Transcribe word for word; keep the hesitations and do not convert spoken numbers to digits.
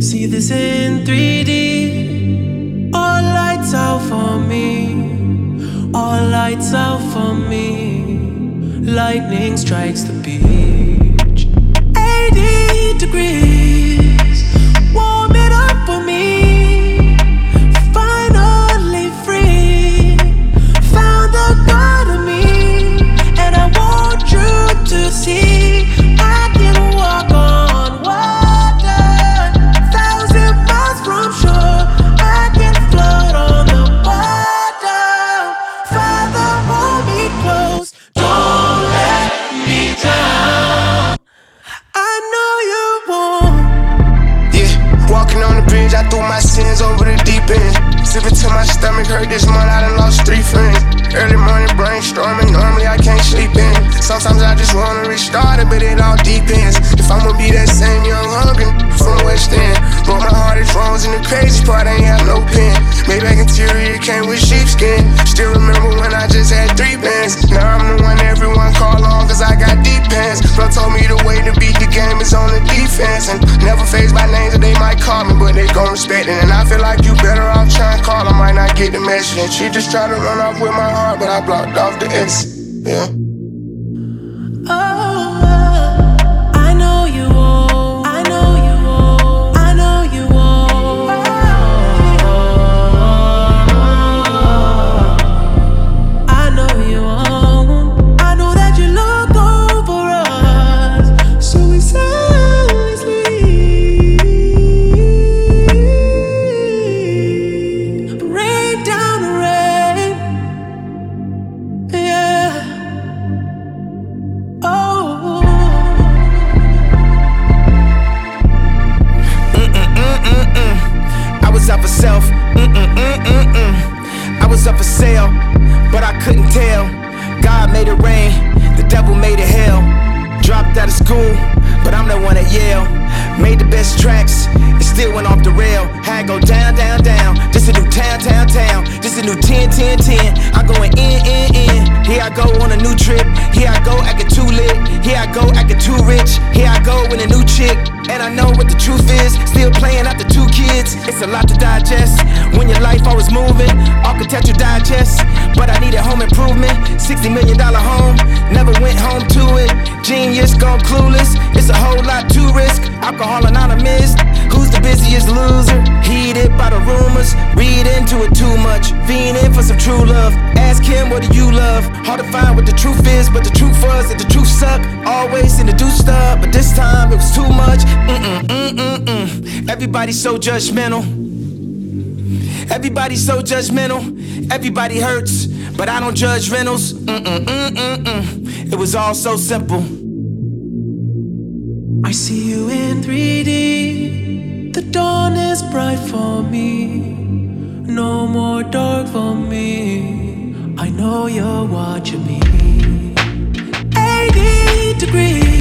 See this in three D. All lights out for me. All lights out for me. Lightning strikes the beach. eighty degrees. Warm it up for me. Finally free. Found the God of me. And I want you to see I can walk on water. Thousand miles from shore. I can float on the water. Father, hold me close. Don't let me drown. I know you won't. Yeah, walking on the bridge, I threw my sins over the deep end. Sipping till my stomach hurt this month, I done lost three friends. Early morning brainstorming, normally I can't sleep in. Sometimes I just wanna restart it, but it all depends. If I'ma be that same young hungry from West End. But my heart is frozen, the crazy part, I ain't have no pen. Maybach interior came with sheepskin. Still remember when I just had three bands. Now I'm the one everyone call on, cause I got deep pants. Bro told me the way to beat the game is on the defense. And never phased by names that they might call me, but they gon' respect it. And I feel like you better off trying to call, I might not get the message. And she just tried to run off with my heart, but I blocked off the exit. Yeah. Oh, I know you won't. I know you won't. I know you won't. I know you won't. I know that you look over us, so we silently rain down the rain. Yeah. Oh. I was up for self, mm-mm-mm-mm-mm. I was up for sale, but I couldn't tell. God made it rain, the devil made it hell. Dropped out of school, but I'm the one at Yale. Made the best tracks, it still went off the rail. Had go down, down, down. This a new town, town, town. This a new ten, ten, ten. I'm going in, in, in. Here I go on a new trip. Here I go acting too lit. Here I go acting too rich. Here I go with a new chick. And I know what the truth is. Still playing after two kids. It's a lot to digest when your life always moving. Architecture digest, but I needed home improvement. sixty million dollar home, never went home to it. Genius gone clueless. It's a whole lot to risk. Alcohol anonymous. Who's the busiest loser? Heated by the rumors. Read into it too much. Fiending for some true love. Ask him, what do you love? Hard to find what the truth is, but the truth was that the truth suck. Always seem to do stuff, but this time it was too much. Mm-mm, mm-mm, mm. Everybody's so judgmental. Everybody's so judgmental. Everybody hurts, but I don't judge rentals. Mm-mm, mm-mm, mm. It was all so simple. I see you in three D. The dawn is bright for me. No more dark for me. I know you're watching me. eighty degrees.